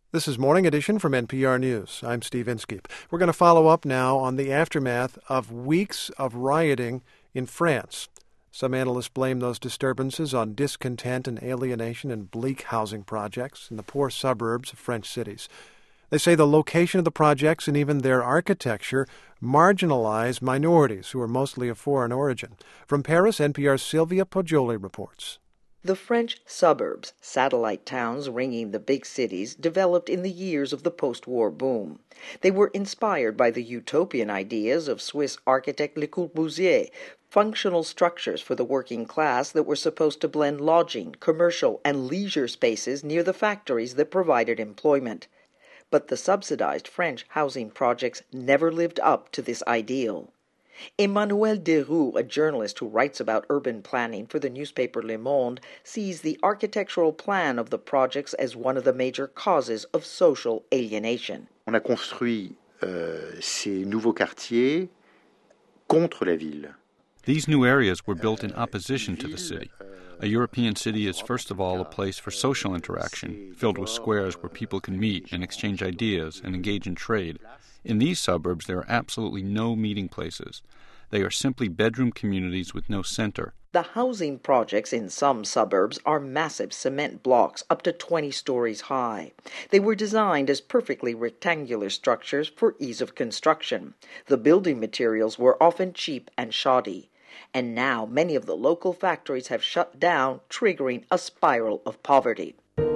This is Morning Edition from NPR News. I'm Steve Inskeep. We're going to follow up now on the aftermath of weeks of rioting in France. Some analysts blame those disturbances on discontent and alienation in bleak housing projects in the poor suburbs of French cities. They say the location of the projects and even their architecture marginalize minorities who are mostly of foreign origin. From Paris, NPR's Sylvia Poggioli reports. The French suburbs, satellite towns ringing the big cities, developed in the years of the post-war boom. They were inspired by the utopian ideas of Swiss architect Le Corbusier, functional structures for the working class that were supposed to blend lodging, commercial, and leisure spaces near the factories that provided employment. But the subsidized French housing projects never lived up to this ideal. Emmanuel Deroux, a journalist who writes about urban planning for the newspaper Le Monde, sees the architectural plan of the projects as one of the major causes of social alienation. On a construit ces nouveaux quartiers contre la ville. These new areas were built in opposition to the city. A European city is first of all a place for social interaction, filled with squares where people can meet and exchange ideas and engage in trade. In these suburbs, there are absolutely no meeting places. They are simply bedroom communities with no center. The housing projects in some suburbs are massive cement blocks up to 20 stories high. They were designed as perfectly rectangular structures for ease of construction. The building materials were often cheap and shoddy. And now many of the local factories have shut down, triggering a spiral of poverty.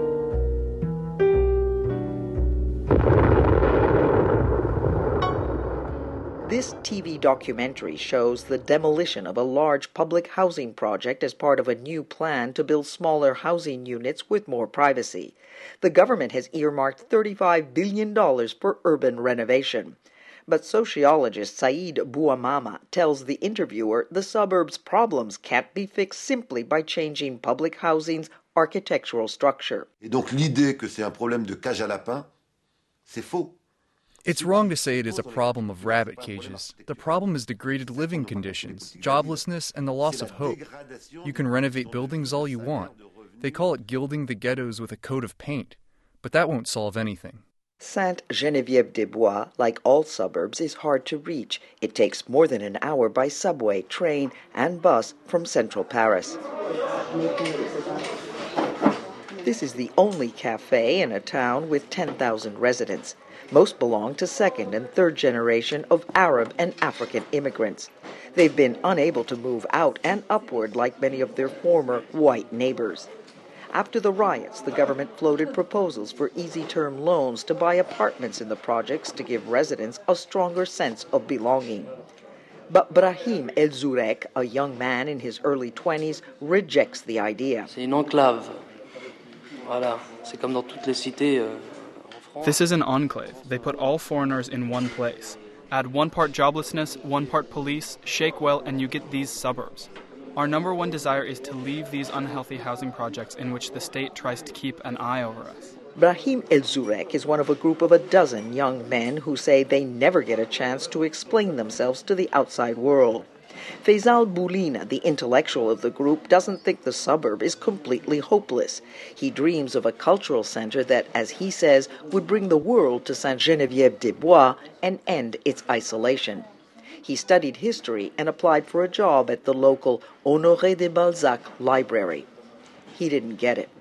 This TV documentary shows the demolition of a large public housing project as part of a new plan to build smaller housing units with more privacy. The government has earmarked $35 billion for urban renovation. But sociologist Saïd Bouamama tells the interviewer the suburbs' problems can't be fixed simply by changing public housing's architectural structure. Et donc l'idée que c'est un problème de cage à lapin, c'est faux. It's wrong to say it is a problem of rabbit cages. The problem is degraded living conditions, joblessness, and the loss of hope. You can renovate buildings all you want. They call it gilding the ghettos with a coat of paint. But that won't solve anything. Sainte-Geneviève-des-Bois, like all suburbs, is hard to reach. It takes more than an hour by subway, train, and bus from central Paris. This is the only cafe in a town with 10,000 residents. Most belong to second and third generation of Arab and African immigrants. They've been unable to move out and upward like many of their former white neighbors. After the riots, the government floated proposals for easy-term loans to buy apartments in the projects to give residents a stronger sense of belonging. But Brahim El Zourek, a young man in his early 20s, rejects the idea. C'est une enclave. Voilà, c'est comme dans toutes les cités. This is an enclave. They put all foreigners in one place. Add one part joblessness, one part police, shake well, and you get these suburbs. Our number one desire is to leave these unhealthy housing projects in which the state tries to keep an eye over us. Brahim El Zourek is one of a group of a dozen young men who say they never get a chance to explain themselves to the outside world. Faisal Boulina, the intellectual of the group, doesn't think the suburb is completely hopeless. He dreams of a cultural center that, as he says, would bring the world to Sainte-Geneviève-des-Bois and end its isolation. He studied history and applied for a job at the local Honoré de Balzac library. He didn't get it.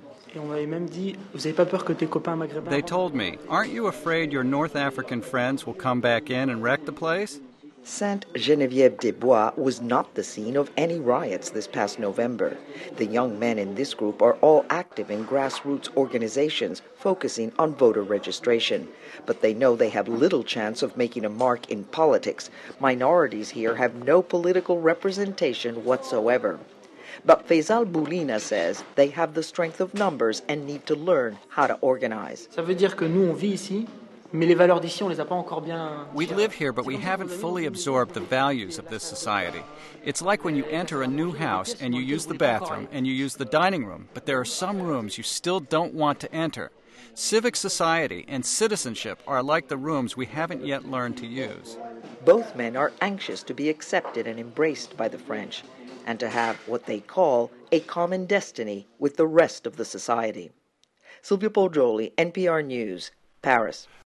They told me, aren't you afraid your North African friends will come back in and wreck the place? Sainte-Geneviève-des-Bois was not the scene of any riots this past November. The young men in this group are all active in grassroots organizations focusing on voter registration. But they know they have little chance of making a mark in politics. Minorities here have no political representation whatsoever. But Faisal Boulina says they have the strength of numbers and need to learn how to organize. Ça veut dire que nous on vit ici. Mais les valeurs d'ici, on les a pas encore bien. We live here, but we haven't fully absorbed the values of this society. It's like when you enter a new house and you use the bathroom and you use the dining room, but there are some rooms you still don't want to enter. Civic society and citizenship are like the rooms we haven't yet learned to use. Both men are anxious to be accepted and embraced by the French, and to have what they call a common destiny with the rest of the society. Sylvia Poggioli, NPR News, Paris.